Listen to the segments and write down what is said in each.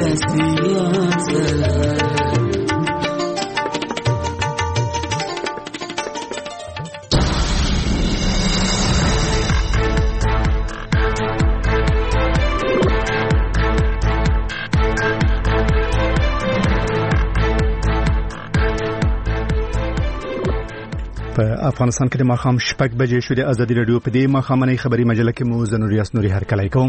په افغانستان کې د ماښام 6 بجې شو. د ازادي رادیو په دې ماښامنۍ خبري مجله کې مو زنوریاس نوري هرکلی کوم.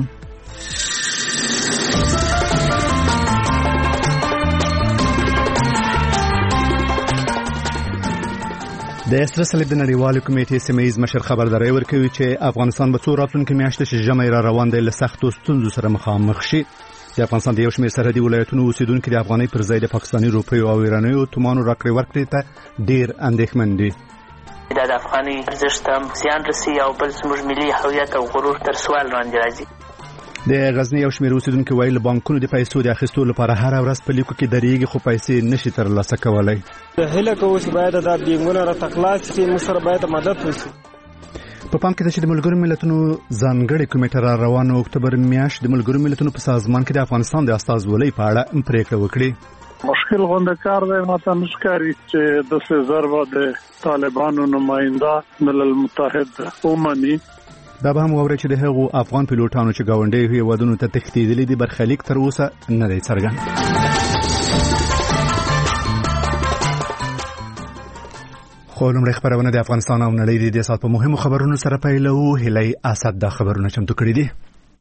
د سره صلیب د نړیوالې کمیټې سیمه‌ییز مشر خبرداری ورکوي چې افغانستان به څو راتلونکي میاشتې چې ژمی را روان دی له سختو ستونزو سره مخامخ شي. د افغانستان د یو شمېر سرحدي ولایتونو اوسیدونکي د افغانۍ پر ځای د پاکستاني روپیو او ایرانیو تومانو راکړې ورکړې ته ډېر اندېښمن دي. د افغاني ارزښت هم زیان رسي او بل زموږ ملي هویت او غرور تر سوال لاندې راځي. د غزني یو شمېر اوسیدونکي وایي له بانکونو د پیسو د اخیستو لپاره هره ورځ په لیکو کې درېږي خو پیسې نشي ترلاسه کولی. هیله کوو چې باید دا بینګونه راته خلاص شي، موږ سره باید مدد وشي. په پام کې ده چې د ملګرو ملتونو ځانګړې کمیټه را روانه اکتوبر میاشت د ملګرو ملتونو په سازمان کې د افغانستان د استازولۍ په اړه پریکړه وکړي. مشکل غونډه کار دی، ماته نشکاري چې د سزار د طالبانو نماینده ملل متحد ومني. دا به هم واوري چې د هغو افغان پیلوټانو چې گاونډي هیوادونو ته تښتېدلي دي برخلیک تر اوسه نه دی څرګند. خو لومړی خبرونه د افغانستان او نړۍ د سات په مهمو خبرونو سره پیلو. هلي اسد دا خبرونه چمتو کړي دي.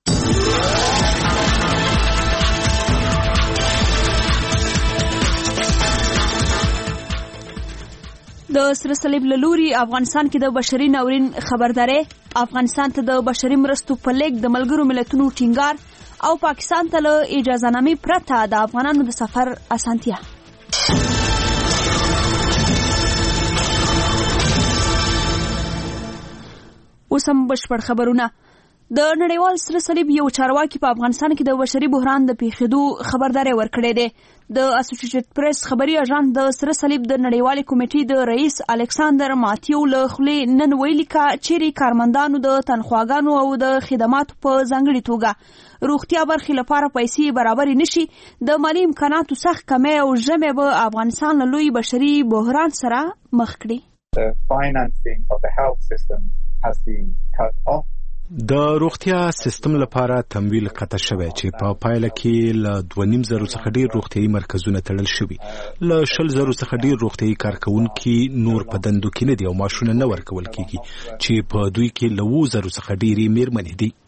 د سره صلیب له لوري افغانستان کې د بشري ناورین خبرداري، افغانستان ته د بشري مرستو په لیږد د ملګرو ملتونو ټینګار او پاکستان ته له اجازه نامې پرته د افغانانو د سفر اسانتیا. اوس هم بشپړ خبرونه. د نړیوال سره صلیب یو چارواکي په افغانستان کې د بشري بحران د پیښېدو خبرداري ورکړې ده. د اسوسییټډ پریس خبري اژانس د سره صلیب د نړیوالې کمیټې د رئیس الکساندر ماتیو له خولې نن ویلي چې کارمندانو د تنخواګانو او د خدماتو په ځانګړي توګه روغتیا برخې لپاره پیسې برابر نشي، د مالی امکاناتو سخت کمی او ژمی به افغانستان له لوی بشري بحران سره مخ کړي. د روغتیا سیستم لپاره تمویل قطع شوی چې په پایله کې له 2.5 څخه ډیر روغتیايي مرکزونه تړل شوي، له 20 څخه ډیر روغتیايي کارکونکي نور په دندو کې نه دي او معاشونه نه ورکول کیږي چې په دوی کې له 20 څخه ډیرې میرمنې دي.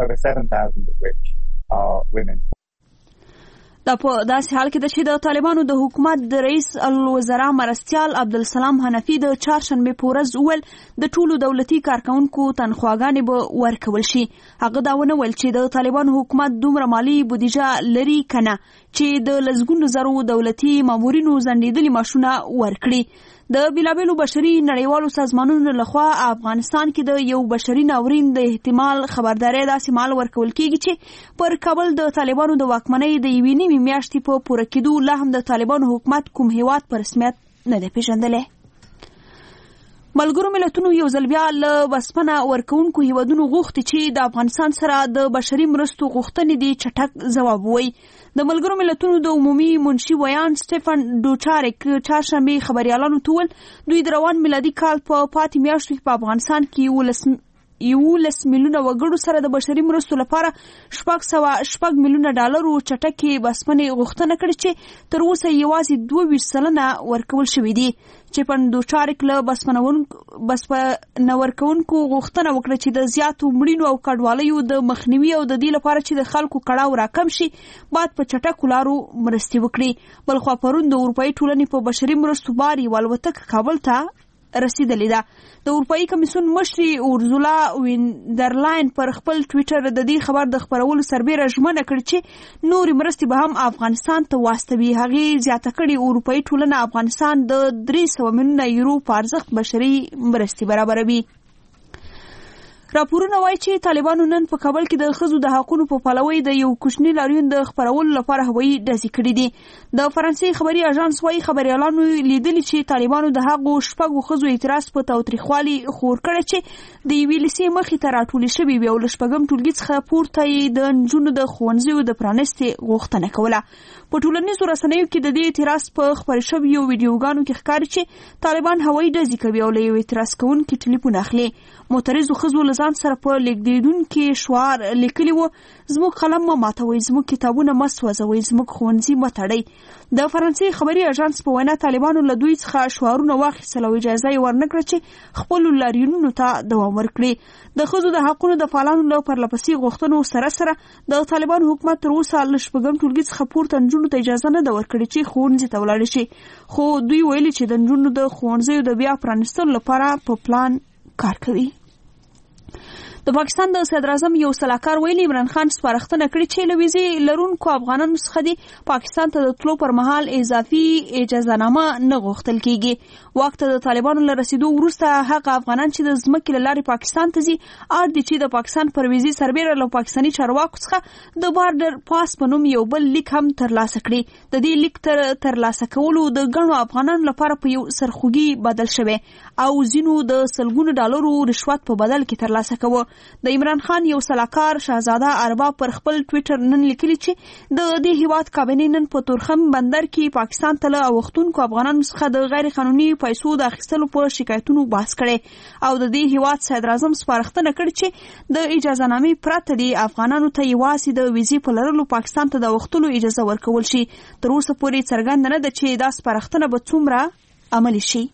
دا په داسې حال کې ده چې د طالبانو د حکومت د رئیس الوزرا مرستیال عبدالسلام حنفي د چهارشنبې په ورځ وویل د ټولو دولتي کارکونکو تنخواګانې به ورکول شي. هغه دا ونه ویل چې د طالبانو حکومت دومره مالی بودیجه لري کنه چې د لسګونو زرو دولتي مامورینو ځنډېدلي معاشونه ورکړي. د بیلابیلو بشري نړیوالو سازمانونو لخوا افغانستان کې د یو بشري ناورین د احتمال خبرداري داسې مال ورکول کیږي چې پر کابل د طالبانو د واکمنۍ د یوې نیمې میاشتې په پوره کېدو لا هم د طالبانو حکومت کوم هیواد په رسمیت نه دی پیژندلی. ملګرو ملتونو یو ځل بیا له بسپنه ورکوونکو هیوادونو غوښتي چې د افغانستان سره د بشري مرستو غوښتنې دي چټک ځواب ووایي. د ملګرو ملتونو د عمومي منشي ویان سټیفن ډوچارک چهارشنبې خبريالانو ته وویل دوی د روان میلادي کال په پاتې میاشتو کې په افغانستان کې 11 میلیونه وګړو سره د بشري مرستو لپاره 600 میلیونه ډالرو چټکې بسپنې غوښتنه کړې چې تر اوسه یوازې 22% ورکول شوې دي. چې دوچارک له بسپنه ورکوونکو غوښتنه وکړه چې د زیاتو مړینو او کډوالیو د مخنیوي او د دې لپاره چې د خلکو کړاو راکم شي باید په چټکو لارو مرستې وکړي. بلخوا پرون د اروپایي ټولنې په بشري مرستو بار یوه الوتکه کابل ته رسیدلې ده. د اروپایي کمیسیون مشري اورزولا ویندرلاین پر خپل ټویټر د دې خبر د خبرولو سربیره ژمنه کړې چې نورې مرستې به هم افغانستان ته واستوي. هغې زیاته کړې اروپایي ټولنه افغانستان د 300 میلیونه یورو په ارزښت بشري مرستې برابروي. راپورونه وایي چې طالبانو نن په کابل کې د ښځو د حقونو په پلوۍ د یو کوچني لاریون د خپرولو لپاره هوایي ډزې کړې دي. د فرانسې خبري اژانس وایي خبريالانو لیدلي چې طالبانو د هغو شپږو ښځو اعتراض په تاوتریخوالي خور کړی چې د یوې لیسې مخې ته راټولې شوې وي او له شپږم ټولګي څخه پورته یې د نجونو د ښوونځیو د پرانستې غوښتنه کوله. په ټولنیزو رسنیو کې د دې اعتراض په خپرې شویو ویډیوګانو کې ښکاري چې طالبان هوایي ډزې کوي او له یو اعتراض کوونکي ټلیفون اخلي. معترضو ښځو له ځان سره په لیکدیدونکي شعار لیکلي و: زموږ قلم مه ماتوئ، زموږ کتابونه مه سوځوئ، زموږ ښوونځي مه تړئ. د فرانسې خبري اژانس په وینا طالبانو له دوی څخه شعارونه واخیستل او اجازه یې ورنکړه چې خپلو لاریونونو ته دوام ورکړي. د ښځو د حقونو د فعالانو له پرلپسې غوښتنو سره سره د طالبانو حکومت تر اوسه له شپږم ټولګي څخه پورته نجونو ته اجازه نه ده ورکړې چې ښوونځي ته ولاړې شي، خو دوی ویلي چې د نجونو د ښوونځیو د بیا پرانیستلو لپاره په پلان کار کوي. د پاکستان د صدر اعظم یو سلاکار ویلي عمران خان سپارښتنه کړې چې له ویزې لرونکو افغانانو څخه دې پاکستان ته د تلو پر مهال اضافي اجازهنامه نه غوښتل کیږي. واک ته د طالبانو له رسیدو وروسته هغه افغانان چې د ځمکې له لارې پاکستان ته ځي اړ دي چې د پاکستان پر ویزې سربیره له پاکستاني چارواکو څخه د بارډر پاس په نوم یو بل لیک هم ترلاسه کړي. د دې لیک ترلاسه کولو د ګڼو افغانانو لپاره په یو سرخوږي بدل شوی او ځینو د سلګونو ډالرو رشوت په بدل کې ترلاسه کوه. د عمران خان یو سلاکار شهزاده ارباب پر خپل ټویټر نن لیکلي چې د دې هیواد کابینې نن په تورخم بندر کې پاکستان ته له اوښتونکو افغانانو څخه د غیر قانوني پیسو د اخیستلو په شکایتونو بحث کړي او د دې هیواد صدر اعظم سپارښتنه کړې چې د اجازهنامې پرته د افغانانو ته یوازې د ویزې په لرلو پاکستان ته د اوښتلو اجازه ورکول شي. تر اوسه پورې څرګنده نه ده چې دا سپارښتنه به څومره عملي شي.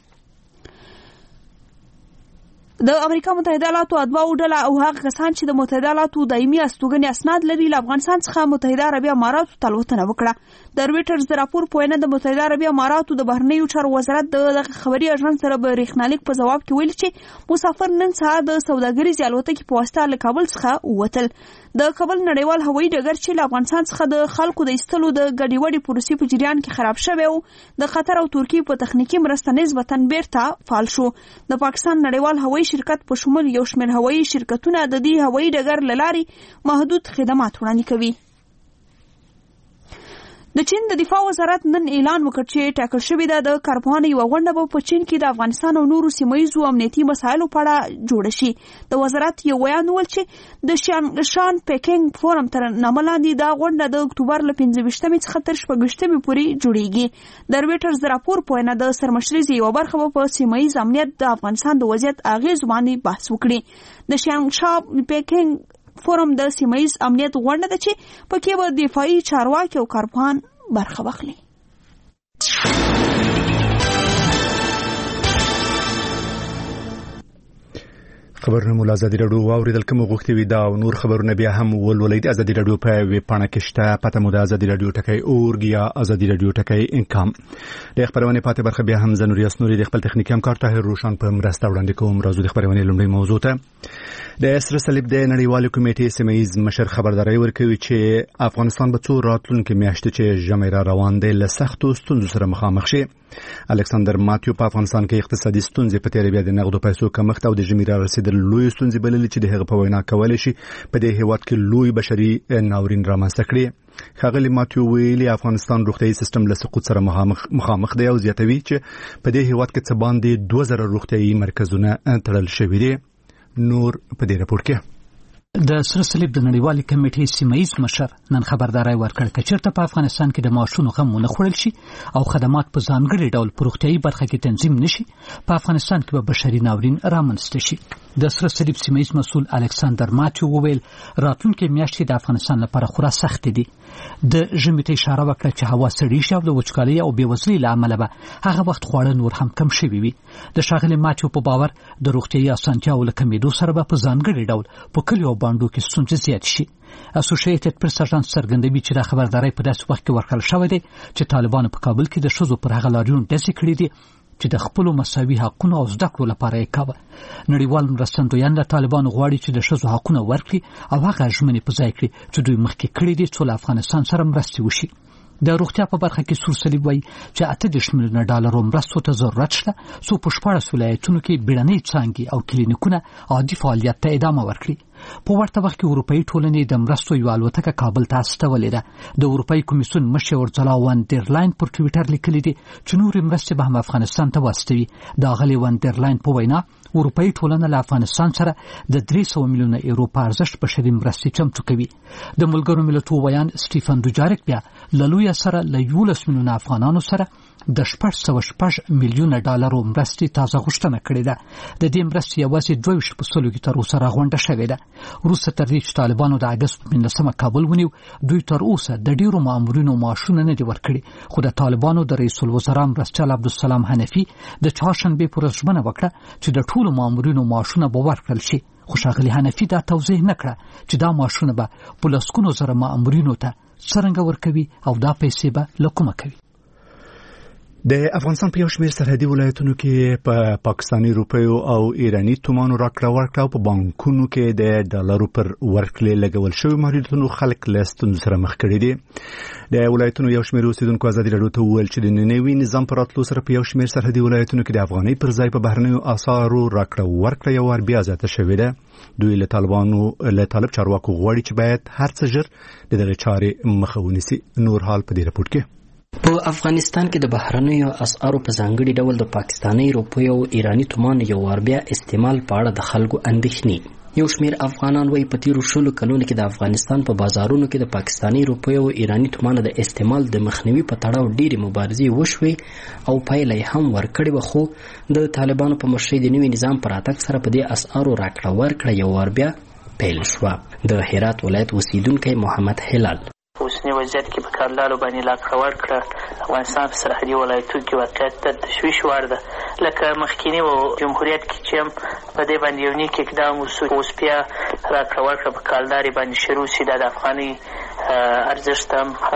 د امریکا متحده ایالاتو اتباعو ډله او هغه کسان چې د متحده ایالاتو دایمي استوګنې اسناد لري له افغانستان څخه متحده عربي اماراتو ته الوتنه وکړه. د رویټرز د راپور په وینا د متحده عربي اماراتو د بهرنیو چارو وزارت د خبري اژانس سره په برېښنالیک په جواب کې ویلي چې مسافر نن سهار د سوداګریزې الوتکې په واسطه له کابل څخه ووتل. د کابل نړیوال هوایي ډګر چې له افغانستان څخه د خلکو د ایستلو د ګډوډۍ پروسې په جریان کې خراب شوی او د قطر او ترکیې په تخنیکي مرسته نسبتا بیرته فعال شو. د پاکستان نړیوال هوایي شرکت په شمول یو شمېر هوایي شرکتونه د دې هوایي ډګر له لارې محدود خدمات وړاندې کوي. د چین د دفاع وزارت نن اعلان وکړ چې ټاکل شوې ده د کارپوهانو یوه غونډه به په چین کې د افغانستان او نورو سیمهییزو امنیتي مسایلو په اړه جوړه شي. د وزارت یو بیان وویل چې د شان پیکنګ فورم تر نامه لاندې دا غونډه د اکتوبر له 15 څخه تر 16 پورې جوړیږي. د رویټرز د راپور په وینا د سرمشرۍ یوه برخه به په سیمهییز امنیت د افغانستان د وضعیت اغیزو باندې بحث وکړي. د شان پیکنګ فورم د سیمهییز امنیت غونډه ده چې پکې به دفاعي چارواکي او کارپوهان برخه واخلي. خبرونه مو له ازادي راډیو واوریدل، کوم غوښتي وي دا او نور خبرونه بیا هم ولولئ. د ازادي راډیو په ویب پاڼه کې شته، پته مو د ازادي راډیو ټکی اورګ یا ازادي راډیو ټکی انکام. د خبرونه پاتې برخه بیا هم زنور یاسنوري د خپل تخنیکي همکار طاهر روشن په مرسته وړاندې کوم. راځو د خبرونه لومړی موضوع ته. د سره صلیب د نړیوالې کمیټې سیمهییز مشر خبرداري ورکوي چې افغانستان به څو راتلونکي میاشتې چې ژمی را روان دی له سختو ستونزو سره مخامخ شي. الکساندر ماتیو په افغانستان کې اقتصادي ستونزې په تیری بیا د نقدو پیسو کمښت او د ژمي را رسیدل لوی ستونزې بللې چې د هغه په وینا کولی شي په دې هیواد کې لوی بشري ناورین رامنځته کړي. ښاغلي ماتیو ویلي افغانستان روغتیايي سیستم له سقوط سره مخامخ دی او زیاتوي چې په دې هیواد کې څه باندې 2000 روغتیايي مرکزونه تړل شوي دي. نور په دې راپور کې د سره صلیب د نړیوالې کمیټې سیمهییز مشر نن خبرداري ورکړ چې چېرته په افغانستان کې د معاشونو غم ونه خوړل شي او خدمات په ځانګړي ډول په روغتیايي برخه کې تنظیم نشي، په افغانستان کې به بشري ناورین رامنځته شي. د سره صلیب سیمهییز مسؤل الکساندر ماتیو وویل راتلونکي میاشتې د افغانستان لپاره خورا سخت دي. د ژمي ته اشاره وکړه چې هوا سړې شي او د وچکالۍ او بېوزلۍ له امله به هغه وخت خواړه نور هم کم شوي وي. د ښاغلي ماتیو په باور د روغتیايي اسانتیاو له کمېدو سره به په ځانګړي ډول په کلیو او بانډو کې ستونزې زیات شي. اسوسییټډ پریس اژانس څرګندوي چې دا خبرداری په داسې وخت کې ورکړل شوی دی چې طالبانو په کابل کې د ښځو پر هغه لاریون ډزې کړي دي چې د خپلو مساوي حقونو او زده کړو لپاره یې کاوه. نړیوال مرستندویان له طالبانو غواړي چې د ښځو حقونه ورکړي او هغه ژمنې په ځای کړي چې دوی مخکې کړي دي څو له افغانستان سره مرستې وشي. د روغتیا په برخه کې سور صلیب وایي چې 8 میلیونه ډالر مرستو ته ضرورت شته څو په 14 ولایتونو کې بیړنۍ څانګې او کلینیکونه عادي فعالیت ته ادامه ورکړي. په ورته وخت کې اروپאי ټولنې د مرستو یو الوتکه کابل ته استولې ده. د اروپאי کمیسیون مشر اورزلا وان در لاین پر ټویټر لیکلي دي چې نور مرستې به هم افغانستان ته واستوي. د غلي وان در لاین په وینا اروپאי ټولنه له افغانستان سره د 300 میلیونه یورو په ارزښت بشري مرستې چمتو کوي. د ملګرو ملتونو ویان سټیفن دوجارک بیا له لوی سره له 11 میلیونه افغانانو سره د 6.6 میلیونه ډالرو مرستې تازه غوښتنه کړې ده. د دې مرستې یوازې 2% کې تر اوسه راغونډه شوې ده. وروسته تر دې چې طالبانو د اګست په 15 کابل ونیو، دوی تر اوسه د ډیرو مامورینو معاشونه نه دي ورکړي. خو د طالبانو د رئیس الوزرا مرستیال عبدالسلام حنفي د چهارشنبې پر ورځ ژمنه وکړه چې د ټولو مامورینو معاشونه به ورکړل شي. خو ښاغلي حنفي دا توضیح نه کړه چې دا معاشونه به په لسګونو زره مامورینو ته څرنګه ورکوي او دا پیسې به له کومه کوي. د افغانستان په یو شمېر سرحدي ولایتونو کې په پاکستاني روپیو او ایراني تومانو راکړه ورکړه او په بانکونو کې د ډالرو پر ورکړې لګول شوی محدودیتونو خلک له ستونزو سره مخ کړي دي. د ولایتونو یو شمېر اوسیدونکو ازادي راډیو ته وویل چې د نوي نظام پر راتلو سره په یو شمېر سرحدي ولایتونو کې د افغانۍ پر ځای په بهرنیو اسعارو راکړه ورکړه یو وار بیا زیاته شوې ده. دوی له طالب چارواکو غواړي چې باید هر څه ژر د دغې چارې مخه ونیسي. نور حال په دې راپورټ کې. په افغانستان کې د بهرنیو اسعارو په ځانګړي ډول د پاکستاني روپیو او ایراني تومان یو وار بیا استعمال په اړه د خلکو اندېښنې. یو شمېر افغانان وایي په تیرو 20 کلونو کې د افغانستان په بازارونو کې د پاکستاني روپیو او ایراني تومان د استعمال د مخنیوي په تړاو ډېرې مبارزې وشوې او پایله یې هم ورکړې وه. خو د طالبانو په مشرۍ د نوي نظام په راتګ سره په دې اسعارو راکړه ورکړه یو وار بیا پیل شوه. د هرات ولایت اوسیدونکی محمد هلال اوسنی وضعیت کې په کارلالو باندې لاکړه ورکړه افغانستان په سرحدي ولایتونو کې واقعیت ته تشویش وړ ده. لکه مخکینی جمهوریت کې چې هم په دې باندې یو نیک اقدام وسو، اوس بیا راکړه ورکړه په کالدارې باندې شروع سي. دا د افغاني ارزښت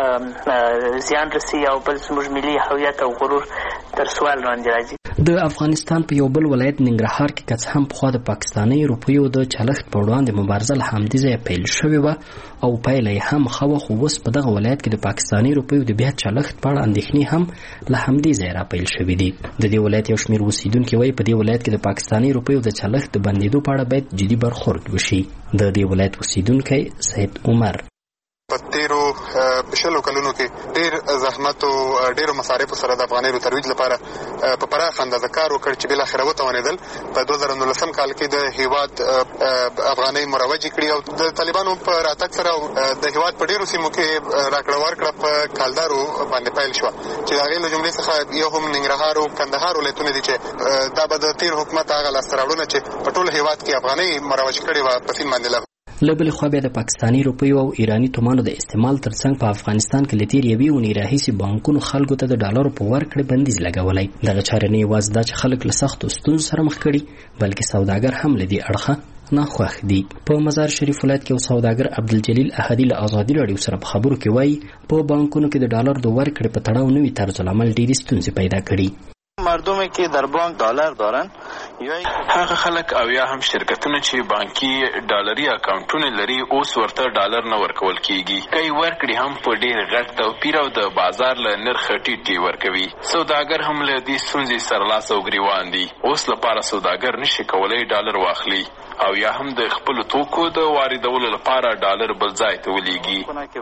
هم زیان رسي او بل زموږ ملي هویت او غرور تر سوال لاندې راځي. د افغانستان په یو بل ولایت ننګرهار کې که څه هم پخوا د پاکستاني روپیو د چلښت په وړاندې مبارزه له همدې ځایه پیل شوې وه او پایله یې هم ښه وه. خو اوس په دغه ولایت کې د پاکستاني روپیو د بیا چلښت په اړه اندېښنې هم له همدې ځایه راپیل شوې دي. د دې ولایت یو شمېر اوسیدونکي وایي په دې ولایت کې د پاکستاني روپیو د چلښت د بندېدو په اړه باید جدي برخورد وشي. د دې ولایت اوسیدونکی سید عمر په تیرو 20 کلونو کې ډېر زحمت او ډېرو مصارفو سره د افغانۍ ترویج لپاره په پراخ اندازه کار وکړ چې بالاخره وتوانېدل. په 2019 کال کې د هیواد افغانۍ مروجې کړي او د طالبانو په راتګ سره د هیواد په ډېرو سیمو کې راکړه ورکړه په کالدارو باندې پیل شوه چې د هغې له جملې څخه یو هم ننګرهار او کندهار ولایتونه دي چې دا به د تیر حکومت هغه لاسته راوړنه چې په ټول هیواد کې افغانۍ مروج کړې وه په سیند باندې لغوه. له بلې خوا بیا د پاکستاني روپیو او ایراني تومانو د استعمال ترڅنګ په افغانستان کې له تېرې یوې اونۍ راهیسې بانکونو خلکو ته د ډالرو په ورکړې بندیز لګولی. دغه چارې نه یوازې دا چې خلک له سختو ستونزو سره مخ کړي بلکې سوداګر هم له دې اړخه ناخوښ دي. په مزار شریف ولایت کې یو سوداګر عبدالجلیل احدي له ازادي راډیو سره په خبرو کې وایي په بانکونو کې د ډالر د ورکړې په تړاو نوي طرزالعمل ډېرې ستونزې پیدا کړي. مردمی که در بانک دلار دارن یا هغه خلک او یا هم شرکتونه چې بانکي ډالري اکاونټونه لري اوس ورته ډالر نه ورکول کیږي. کوي ورکړي هم په ډېر غټ توپیر او د بازار له نرخ ټیټ ورکوي. سوداګر هم له دې ستونزې سره لاس او ګریوان دي. اوس لپاره سوداګر نشي کولای ډالر واخلي او یا هم د خپل توکو د واردولو لپاره ډالر بل ځای ته ولېږي.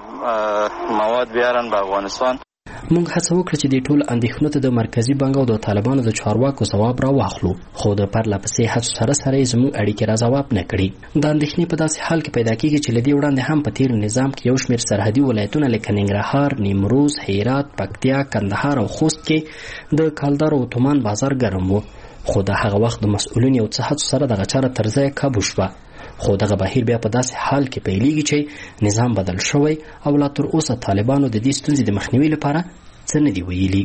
مواد بیارن په افغانستان موږ هڅه وکړه چې د ټول اندېښنو ته د مرکزي بانک او د طالبانو د چارواکو ځواب را واخلو، خو د پرله پسې هڅو سره یې زموږ اړیکې را ځواب نه کړي. دا اندېښنې په داسې حال کې پیدا کېږي چې له دې وړاندې هم په تېر نظام کې یو شمېر سرحدي ولایتونه لکه ننګرهار، نیمروز، هرات، پکتیا، کندهار او خوست کې د کالدار او تومان بازار ګرم و. خو د هغه وخت د مسؤلین یو څه هڅو سره دغه چاره تر ځایه کابو شوه. خو دغه بهیر بیا په داسې حال کې پیلېږي چې نظام بدل شوی او لا تر اوسه طالبانو د دې ستونزې د مخنیوي لپاره څه نه دي ویلي.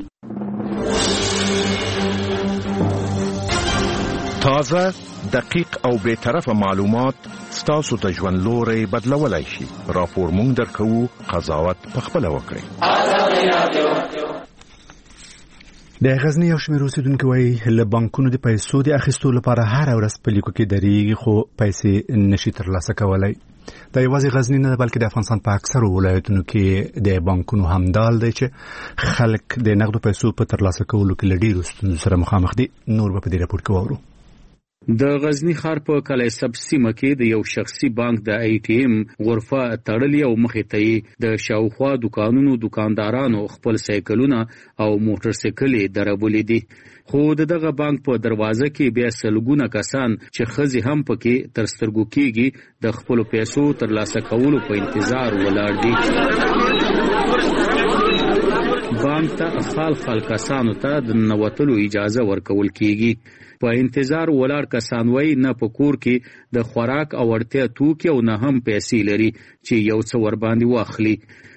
تازه، دقیق او بی‌طرفه معلومات ستاسو د ژوند لوری بدلولی شي. راپور مونږ درکوو، قضاوت پخپله وکړئ. د غزنی یو شمېر اوسیدونکو وایي له بانکونو د پیسو د اخیستو لپاره هر ورځ په لیکو کې درېږي خو پیسې نشي ترلاسه کولی. دا یوازې غزنی نه ده بلکې د افغانستان په اکثرو ولایتونو کې د بانکونو همدال دی چې خلک د نغدو پیسو په ترلاسه کولو کې له ډېرو ستونزو سره مخامخ دي. نور به په دې راپور کې واورو. د غزنی ښار په کلیسب سیمه کې د یو شخصي بانک د ATM غرفه تړلې او مخې ته یې د شاوخوا دکاندارانو خپل سایکلونه او موټر سایکلې درولې دي. خو دغه بانک په دروازه کې بیا سلګونه کسان چې ښځې هم پکې تر سترګو کېږي د خپل پیسو ترلاسه کولو په انتظار ولاړ دي. بانک ته خال کسانو ته د ننوتلو اجازه ورکول کېږي. په انتظار ولاړ کسان وای نه په کور کې د خوراک او اړتیا توکي او نه هم پیسې لري چې یو څه ور باندې واخلي.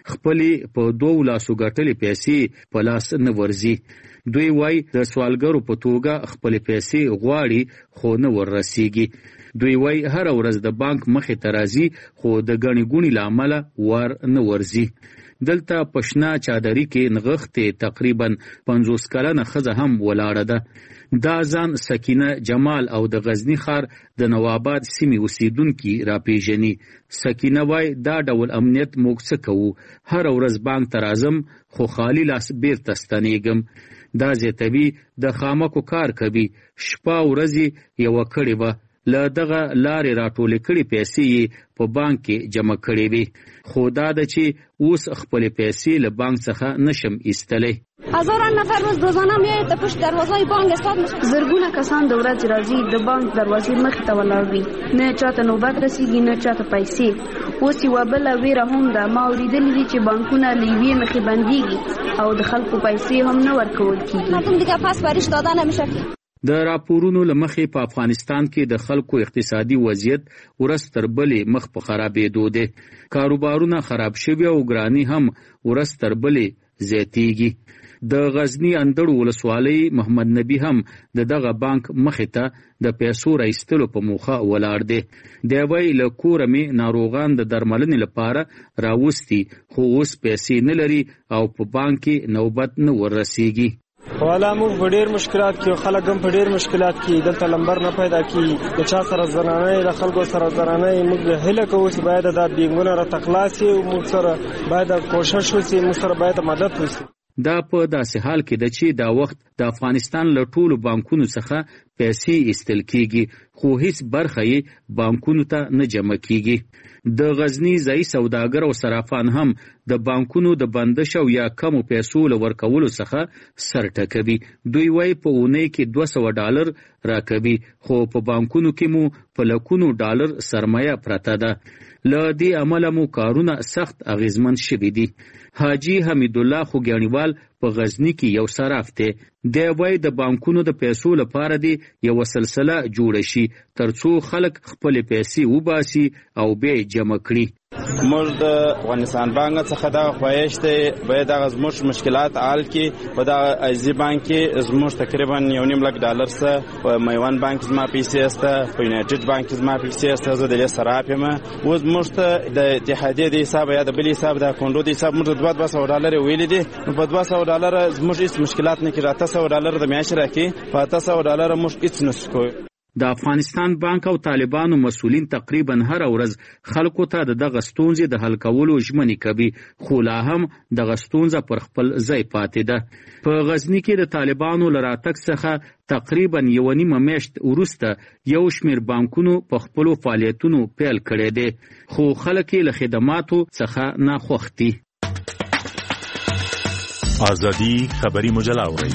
خپلې په 2 لاسو ګټلې پیسې په لاس نه ورځي. دوی وای د سوالګرو په توګه خپلې پیسې غواړي خو نه ور رسیږي. دوی وای هر ورځ د بانک مخې ته راځي خو د غنی ګونی لامل ور نه ورځي. دلته پښنا چادري کې نغښتې تقریبا 50 کلنه ښځه هم ولاړه ده. دا ځان سکینه جمال او د غزنی ښار د نواباد سیمې اوسیدونکي راپیژني. سکینه وای دا ډول امنیت موږ څه کوو، هر ورځ بانک ته راځم خو خالی لاس بیرته ستنېږم. دا زیاتوي د خامکو کار کوي، شپه ورځې یوه کړې وه، له دغه لارې راټولې کړې پیسې په بانک کې جمع کړې وي. خو دا ده چې اوس خپلې پیسې له بانک څخه نشم ایستلی. هزاران نفر روز روزانه میایي ته پشت دروازه بانک حساب میشه. زرګونه کسان د ورځې راځي د بانک دروازې مخې ته ولاړ وي، نه چاته نوبت رسیږي نه چاته پیسې. اوس یوه بله ویره هم ده، ما اورېدلي دي چې بانکونه له یوې مخې بندېږي او د خلکو پیسې هم نه ورکول کېږي. مردم دیگه پس بریش داده نمیشه. د راپورونو له مخې په افغانستان کې د خلکو اقتصادي وضعیت ورځ تر بلې مخ په خرابېدو دی. کاروبارونه خراب شوي او ګراني هم ورځ تر بلې زیاتېږي. د غزنی اندړ ولسوالۍ محمد نبی هم دغه بانک مخې ته د پیسو راایستلو په موخه ولاړ دی. دی وایي له کوره مې ناروغان د درملنې لپاره راوستي خو اوس پیسې نه لري او په بانک کې نوبت نه وررسیږي. والا موږ په ډېر مشکلات کې، خلک هم په ډېر مشکلات کې، دلته لمبر نه پیدا کېږي، د چا سره زنانه د خلکو سره زنانه. موږ هیله کوو چې باید دا بینګونه راته خلاص شي او موږ سره باید کوشش وشي، موږ سره باید مدد وشي. دا په داسې حال کې ده چې دا وخت د افغانستان له ټولو بانکونو څخه پیسې ایستل کېږي خو هیڅ برخه یې بانکونو ته نه جمع کېږي. د غزنی ځایي سوداګر او صرافان هم د بانکونو د بندش او یا کمو پیسو له ورکولو څخه سر ټکوي. دوی وایي په اونۍ کې $200 راکوي خو په بانکونو کې مو په لکونو ډالر سرمایه پرته ده. له دې امله مو کارونه سخت اغیزمن شوي دي. حاجی حمید الله خوګیانیوال په غزنی کې یو صراف دی. دی وایي د بانکونو د پیسو لپاره دی یو سلسله جوړه شي ترڅو خلک خپل پیسې وباسي او بیا جمع کړي. موږ د افغانستان بانک څخه دا خواهش دی باید هغه زموږ مشکلات حل کړي. په دغه عزیزي بانک کې زموږ تقریبا $1.5 لک څه، په میوان بانک زما پیسې سته، په یونایټډ بانک زما پیسې سته، زه د دې صراف یم. اوس موږ ته د اتحادیې د حساب یا د بل حساب د کونډو د حساب موږ ته $200 ویلي دي. په $200 زموږ هیڅ مشکلات نه کېږي. $800 د میاشتې راکړي، په $800 موږ هیڅ نشو کوی. د افغانستان بانک او طالبانو مسؤلین تقریبا هر ورځ خلکو ته دغه ستونزې د حل کولو ژمنې کوي خو لا هم دغه ستونزه پر خپل ځای پاتې ده. په غزنی کې د طالبانو له راتګ څخه تقریبا 1.5 میاشت وروسته یو شمېر بانکونو په خپلو فعالیتونو پیل کړی دی خو خلک یې له خدماتو څخه ناخوښ دي. ازادي خبري مجله اورئ.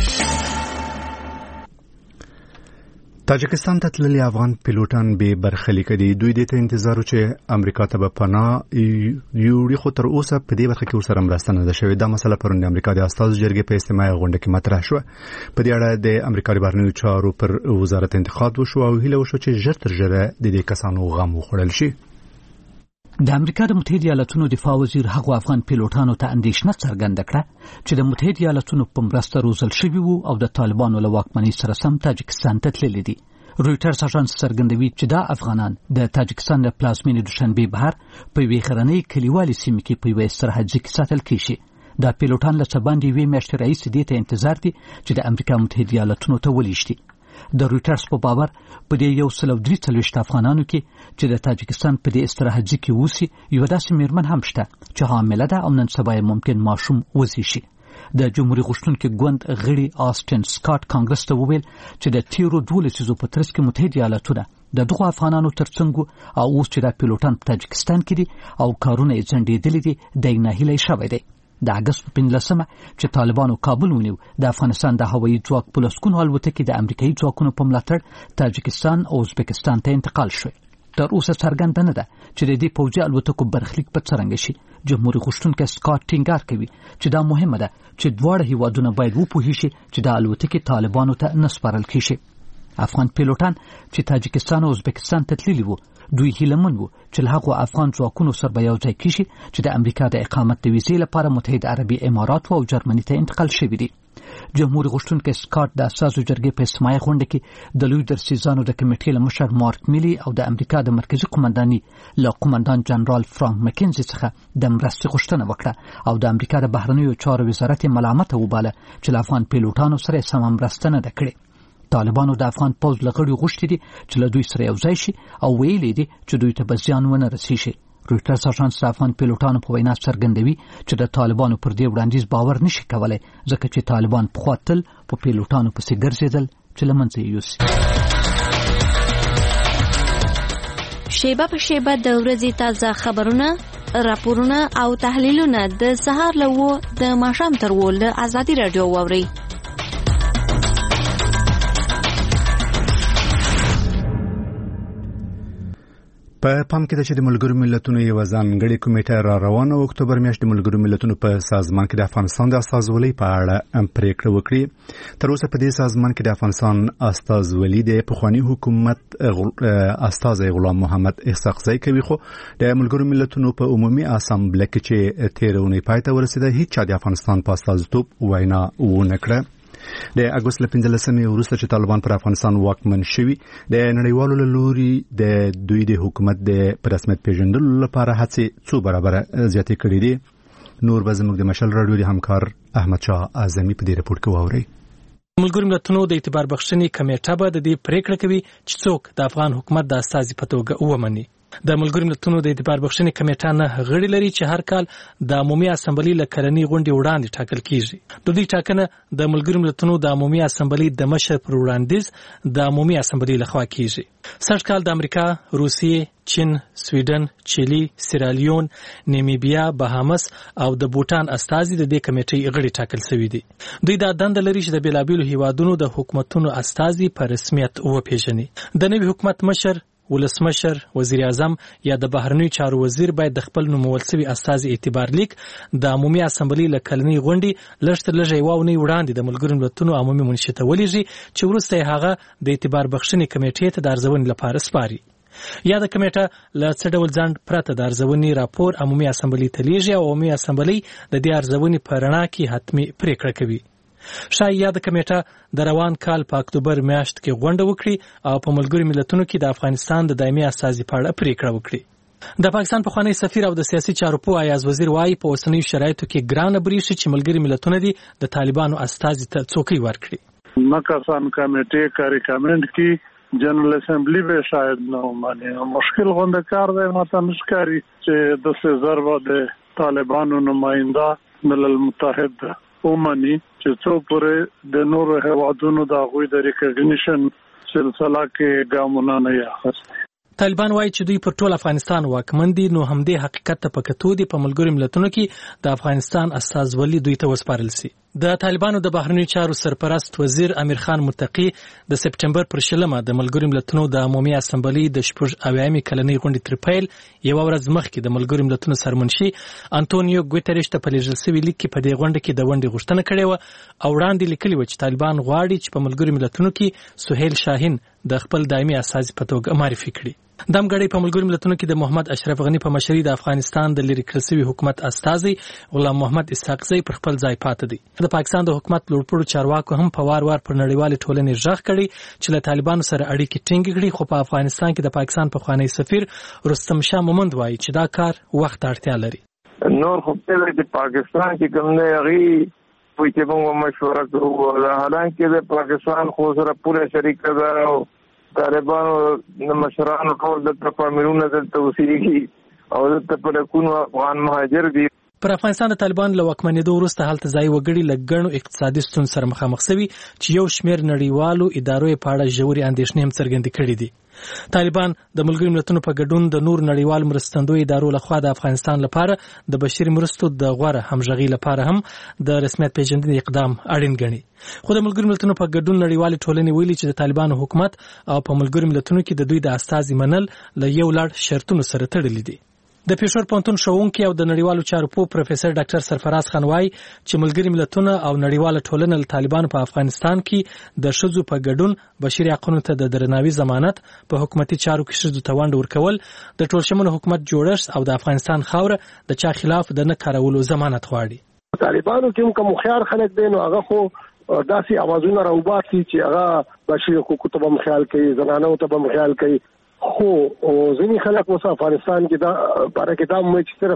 تاجکستان ته تللي افغان پیلوټان به برخلیک دي. دوی د ته انتظار چې امریکا ته به پناه یوړي خو تر اوسه په دې برخه کې ورسره مرسته نه ده شوې. دا مسله پرون د امریکا د استازو جرګې په اجتماعي غونډه کې مطرح شوه. په دې اړه د امریکا د بهرنیو چارو پر وزارت انتقاد وشو او هیله وشو چې ژر تر ژره د دې کسانو غم وخوړل شي. د امریکا د متحده ایالاتونو دفاع وزیر هغو افغان پیلوټانو ته اندېښنه څرګنده کړه چې د متحده ایالاتونو په مرسته روزل شوي وو او د طالبانو له واکمنۍ سره سم تاجکستان ته تللي دي. رویټرز اژانس څرګندوي چې دا افغانان د تاجکستان د پلازمېنې دوشنبې بهر په یوې غرنۍ کلیوالې سیمې کې په یوه سرحدي کې ساتل کېږي. دا پیلوټان له څه باندې 2 میاشتې راهیسې دې ته انتظار دي چې د امریکا متحده ایالاتونو ته ولېږدي. د رویټرز په باور په دې 143 افغانانو کې چې د تاجکستان په دې استراحتي کې اوسي یو داسې میرمن هم شته چې حامله ده او نن سبا ممکن ماشوم وزیشي. د جمهوریت غوښتونکي ګوند غړي آسټن سکاټ کانګرس ته وویل چې د تیرو 12 لسیزو په ترڅ کې متحده ایالاتونه د دغو افغانانو ترڅنګ او اوس چې د پیلوټان په تاجکستان کې دي او کارونه یې ځنډېدلي دي د ناهیلۍ شوی دی. د اګست په 15مه چې طالبانو کابل ونیو د افغانستان د هوایي ځواک په لسګونو الوتکې د امریکایي ځواکونو په ملاتړ تاجکستان او ازبکستان ته انتقال شوې. تر اوسه څرګنده نه ده چې د دې پوځي الوتکو برخلیک په څرنګه شي. جمهوریت غوښتونکی سکاټ ټینګار کوي چې دا مهمه ده چې دواړه هیوادونه باید وپوهیږي شي چې د الوتکې طالبانو ته نه سپارل کیږي. افغان پیلوټان چې تاجکستان او ازبکستان ته تللي وو دوی هیلمن وو چې له هغو افغان ځواکونو سره به یو ځای کیږي چې د امریکا د اقامت د ویزې لپاره متحده عربي امارات او جرمني ته انتقال شوي دي. جمهوریت غوښتونکی سکاټ د اساسو جرګې په اجتماعي غونډه کې د لوی درسیزانو د کمیټې له مشر مارک میلی او د امریکا د مرکزی قومنداني له قومندان جنرال فرانک مکینزي څخه د مرستې غوښتنه وکړه او د امریکا د بهرنیو چارو وزارت ملامت وباله چې له افغان پیلوټانو سره سم مرسته نه کړې. طالبانو د افغان پوځ لغړي غوښتي دي چې له دوی سره یو ځای شي او ویلي دي چې دوی ته به زیان ونه رسیږي. رویټرز اژانس د افغان پیلوټانو په وینا څرګندوي چې د طالبانو پر دې وړاندیز باور نشي کولای ځکه چې طالبان په خاطر په پیلوټانو پسې ګرځیدل چې لمنځه یوسي. شیبه په شیبه د ورځې تازه خبرونه، راپورونه او تحلیلونه د سهار له 9 د ماښام تر 10 له ازادي رادیو واوري. په پام کې ده چې د ملګرو ملتونو یو ځانګړې کمیټه را روانه او اکتوبر میاشت د ملګرو ملتونو په سازمان کې د افغانستان د استازولۍ په اړه پریکړه وکړي. تر اوسه په دې سازمان کې د افغانستان استازولۍ د پخوانی حکومت استازی غلام محمد اسحاقزی کوي، خو د ملګرو ملتونو په عمومي اسامبله کې چې تیرونی پای ته ورسېده هیڅ چا د افغانستان په استازیتوب وینا ونه کړه. د اګوست له 15مې وروسته چې طالبان پر افغانستان واکمن شوي د نړیوالو له لوري د دوی د حکومت د رسمیت پیژندلو لپاره هڅې څو برابره زیاتې کړې دي. نور به زموږ د مشل راډیو د همکار احمد شاه اعظمي په دې رپورټ کې واورئ. ملګرو ملتونو د اعتبار بخښنې کمیټه به د دې پریکړه کوي چې څوک د افغان حکومت د استازي په توګه ومني. د ملګرو ملتونو د اعتبار بخښنې کمیټه نه غړي لري چې هر کال د عمومي اسامبلې له کلنۍ غونډې وړاندې ټاکل کیږي. د دې ټاکنه د ملګرو ملتونو د عمومي اسامبلې د مشر پر وړاندیز د عمومي اسامبلې لخوا کیږي. سږ کال د امریکا، روسیې، چین، سویډن، چیلي، سیرالیون، نیمیبیا، بهامس او د بوټان استازي د دې کمیټې غړي ټاکل شوي دي. دوی دا دنده لري چې د بیلابیلو هیوادونو د حکومتونو استازي په رسمیت وپیژني. د نوي حکومت مشر، ولسمشر، وزیر اعظم یا د بهرنیو چارو وزیر باید د خپل نومول شوي استازي اعتبار لیک د عمومي اسامبلې له کلنۍ غونډې لږ تر لږه یوه اونۍ وړاندې د ملګرو ملتونو عمومي منشي ته ولېږي چې وروسته یې هغه د اعتبار بخښنې کمیټې ته د ارزونې لپاره سپاري. یا د کمیټه له څه ډول ځنډ پرته د ارزونې راپور عمومي اسامبلې ته لیږي او عمومي اسامبلې د دې ارزونې په رڼا کې حتمي پریکړه کوي. شاید یاد کمیټه د روان کال په اکتوبر میاشت کې غونډه وکړي او په ملګرو ملتونو کې د افغانستان د دایمي استازي په اړه پریکړه وکړي. د پاکستان پخوانی سفیر او د سیاسي چارو پوه ایاز وزیر وايي په اوسنیو شرایطو کې ګرانه بریښي چې ملګري ملتونه دي د طالبانو استازي ته څوکۍ ورکړي. مکسان کمیټې کا ریکمند کی جنرال اسمبلی به شاید نه مانی مشکل غونډه کار دی. ماته مشکاري چې د ضربه د طالبانو نماینده ملل متحد ومني چې څو پورې د نورو هیوادونو د غوي د ریکګنیشن سلسله کې ګامونه نه اخیستي. طالبان وایي چې دوی پر ټول افغانستان واکمن دي، نو همدې حقیقت ته په کتو دي په ملګرو ملتونو کې د افغانستان استازولي دوی ته وسپارل شي. د طالبانو د بهرنیو چارو سرپرست وزیر امیر خان متقی د سپټمبر پر 20 د ملګرو ملتونو د عمومي اسامبلې د 80 کلنۍ غونډې تر پیل یو ورځ مخکې د ملګرو ملتونو سرمنشي انټونیو ګوتریش ته په لیږل شوي لیک کې په دې غونډه کې د ونډې غوښتنه کړې وه او وړاندې لیکلي و چې طالبان غواړي چې په ملګرو ملتونو کې سهیل شاهین د خپل دایمي استازي په توګه معرفي کړي. دمګړی په ملګرو ملتونو کې د محمد اشرف غنی په مشرۍ د افغانستان د لری کړل شوي حکومت استازي غلام محمد اسحاقزی پر خپل ځای پاتې دی. د پاکستان د حکومت لوړپوړو چارواکو هم په وار وار پر نړیوالې ټولنې ژغ کړي چې له طالبانو سره اړیکې ټینګې کړي، خو په افغانستان کې د پاکستان پخوانی سفیر رستم شاه مومند وایي چې دا کار وخت اړتیا لري. نور خو په پاکستان کې کوم نه غي وي چې موږ مشوره کوو حالانکه د پاکستان خو سره پوره شریک ده او طالبانو مشرانو ټول د پامیرونه دلته اوسېږي او دلته په لکونو افغان مهاجر دي. پر افغانستان د طالبان له واکمنېدو وروسته هلته ځای وګړي له ګڼو اقتصادي ستونزو سره مخامخ شوي چې یو شمېر نړیوالو ادارو یې په اړه ژورې اندېښنې هم څرګندې کړې دي. طالبان د ملګرو ملتونو په ګډون د نور نړیوال مرستندوی ادارو لخوا د افغانستان لپاره د بشري مرستو د غوره همغږي لپاره هم د رسمیت پیژندنې اقدام اړین ګڼي. خو د ملګرو ملتونو په ګډون نړیوال ټولنې ویلي چې د طالبانو حکومت او په ملګرو ملتونو کې د دوی د استازي منل له یو لړ شرطونو سره تړلي دي. د پېښور پوهنتون ښوونکی او د نړیوالو چارو پوه پروفیسور ډاکټر سرفراز خان وايي چې ملګري ملتونه او نړیواله ټولنه له طالبانو په افغانستان کې د ښځو په ګډون بشري حقوقو ته د درناوي ضمانت په حکومتي چارو کې ښځو ته ونډه ورکول د ټولشموله حکومت جوړښت او د افغانستان خاوره د چا خلاف د نه کارولو ضمانت غواړي. طالبانو کې کوم خيار خلک دي نو هغه خو داسې اوازونه راوباسي چې هغه بشري حقوقو ته هم خیال کوي زنانو ته هم خیال کوي خو ځینې خلک اوس افغانستان کې دا باره کې دا مې چې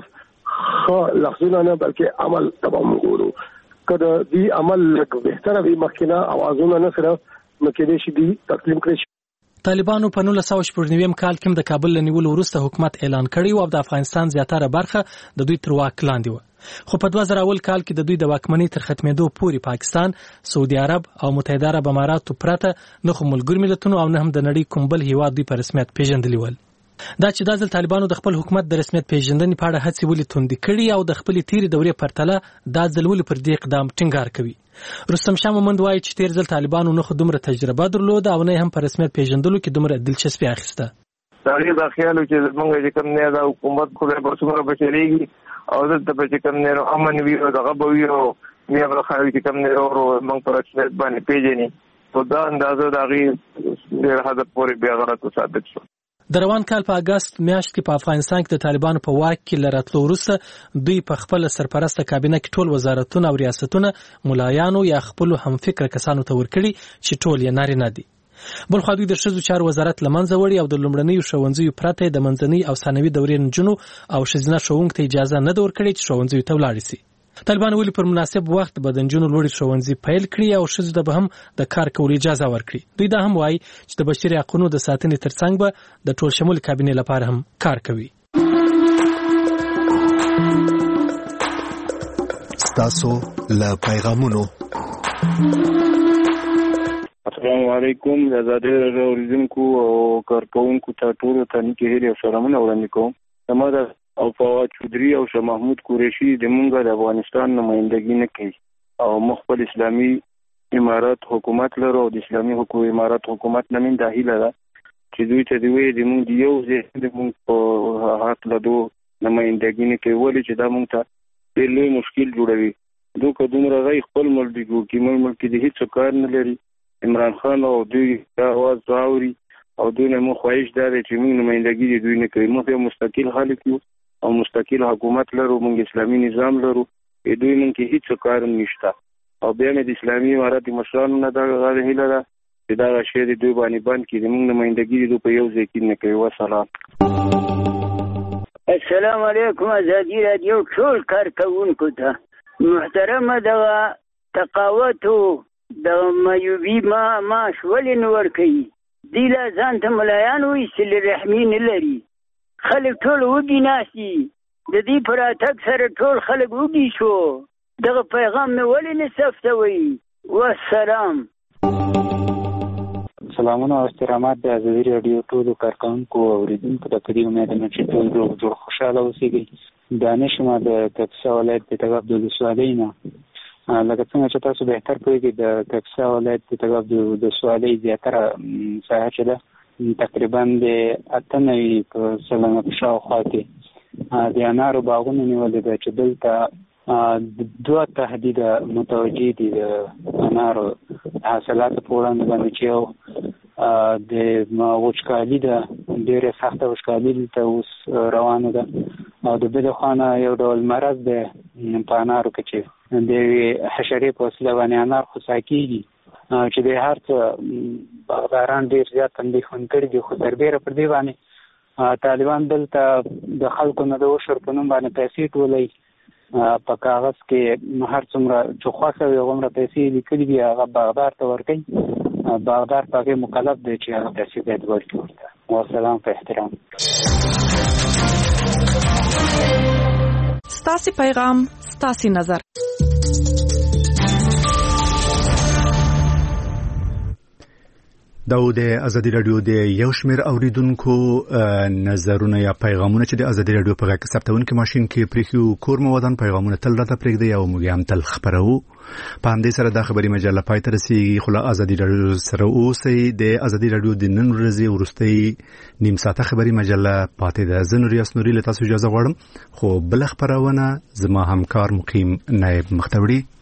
صرف لفظونه نه بلکې عمل تمام ګورو کله دې عمل بهتره وي مخکنه اوازونه نه سره مکه شي دي تقسیم کړی. طالبانو په 1999 کال کې د کابل له نیولو وروسته حکومت اعلان کړی او د افغانستان زیاتره برخه د دوی تر واک لاندې و. خو په 2000 کال کې د دوی د واکمنۍ تر ختمېدو پورې پاکستان، سعودي عرب او متحده عرب اماراتو پرته نه خو ملګرو ملتونو او نه هم د نړۍ کوم بل هیواد دوی په رسمیت پیژندلی ول. دا چې د طالبانو د خپل حکومت د رسمیت پیژندنې په اړه هڅې ولې توندې کړي او د خپل تیری دورې پرتله دا ځل ولې پر دې اقدام ټینګار کوي. رستم شاه مومند وایي چې تیر ځل طالبانو نه خو دومره تجربه درلوده او نه هم په رسمیت پیژندلو کې دومره دلچسپي اخیسته. تاریخ د خیالو چې موږ چې کوم نه دا حکومت خو به څومره بچریږي او دلته په چې کوم نه امن وي او دغه به وي او بیا به خلک چې کوم نه ورو موږ پر رسمیت باندې پیژني په دا اندازه د هغې ډېر حد پورې بیا غلط ثابت شو. د روان کال په اگست میاشت کې په افغانستان کې د طالبانو په واک کې لراتلو وروسته دوی په خپل سرپرسته کابینه کې ټول وزارتونه او ریاستونه ملایانو یا خپل همفکره کسانو ته ورکړي چې ټول یې نارینه دي. بل خو دوی د ښځو چارو وزارت لمنځه وړي او د لومړنیو ښوونځیو پرته د منځنۍ او ثانوي دورې نجونو او ښځینه ښوونکو ته اجازه نه ده ورکړې چې ښوونځیو ته ولاړې شي. طالبان ولې پر مناسب وخت به د نجونو لوړې ښوونځي پیل کړي او ښځو ته به هم د کار کولو اجازه ورکړي. دوی دا هم وایي چې د بشري حقوقو د ساتنې ترڅنګ به د ټول شمول کابینې لپاره هم کار کوي. ستاسو له پیغامونو السلام علیکم د آزادۍ راډیو اوریدونکو او کارکونکو ته ټولو ته نیکې هیلې او سلامونه وړاندې کوم. زما د او فواد چودري او شاه محمود قریشي د مونږ د افغانستان نمائندګي نه کوي او مخبل اسلامي امارات حکومت لرو او د اسلامي امارات حکومت نه من داخله ده چې دوی ته دوی د مونږ یو ځای د مونږ په حق له دو نمائندګي نه کوي ولې چې دا مونږ ته ډېر لوی مشکل جوړوي. دوی دومره غي خپل ملک کې د هیڅ کار نه لري. عمران خان او دوی دا आवाज راوړي او دوی نه مو خواهش ده چې موږ نمائندګي د دوی نه کوي. موږ یو مستقل خلک یو او مستقل حکومت لرو، موږ اسلامي نظام لرو، دوی موږ کې هیڅ کار نشته او بیا د اسلامي امارات مشرانو نه دا غواړي هیله ده چې دا شی د دوی باندې بند کړي. موږ نمائندګي د په یو ځای کې نه کوي. والسلام. السلام علیکم آزادی رادیو ټول کارکونکو ته محترمه د تقاوت د مایوبي معاش ولې نه ورکوي؟ دوی لا ځان ته ملایان وایستل رحمي نه لري. خلک ټول وږي ناست دي. د دې په راتګ سره ټول خلک وږي شو. دغه پیغام مې ولې نه ثبتوي؟ والسلام. سلامونه او احترامات د آزادۍ راډیو ټولو کارکونکو او اوریدونکو ته په دې امید یم چې ټول روغ جوړ خوشحاله اوسئ. دانش ما د کاپیسا ولایت د تګاب د ولسوالۍ نه لکه څنګه چې تاسو بهتر پوهیږئ د کاپیسا ولایت د تګاب د ولسوالۍ زیاتره ساحه چې ده تقریبا د 98% په شاوخوا کې د انارو باغونه نیولې ده چې دلته دوه تهدید متوجه دي د انارو حاصلاتو په وړاندې باندې چې یو د وچکالي ده، ډېرې سخته وچکالي دلته اوس روانه ده او د بلې خوا نه یو ډول مرض دی په انارو کې چې د یوې حشرې په وسیله باندې انار خوسا کېږي چې د هر څه باغداران ډېر زیات اندېښمن کړي دي. خو سربیره پر دې باندې طالبان دلته د خلکو نه د وشر په نوم باندې پیسې ټولوي په کاغذ کې هر څومره چې خوښه وي هغومره پیسې لیکلي دي هغه باغدار ته ورکوي باغدار په هغې مکلف دی چې هغه پیسې باید ورکړي ورته والسلام په احترام ستاسې پیغام ستاسې نظر دا د ازادي رادیو د یو شمېر اوریدونکو نظرونه یا پیغامونه چې د ازادي رادیو په غږ ثبتونکي ماشین کې پرېښي کور مو ودان پیغامونه تل راته پرېږدئ او موږ هم تل خپروو په همدې سره دا خبري مجله پای ته رسیږي خو له ازادي رادیو سره اوسئ د ازادي رادیو د نن ورځې وروستۍ نیم ساعته خبري مجله پاتې ده زه نوریاس نوري له تاسو اجازه غواړم خو بله خپرونه زما همکار مقیم نایب مختوړي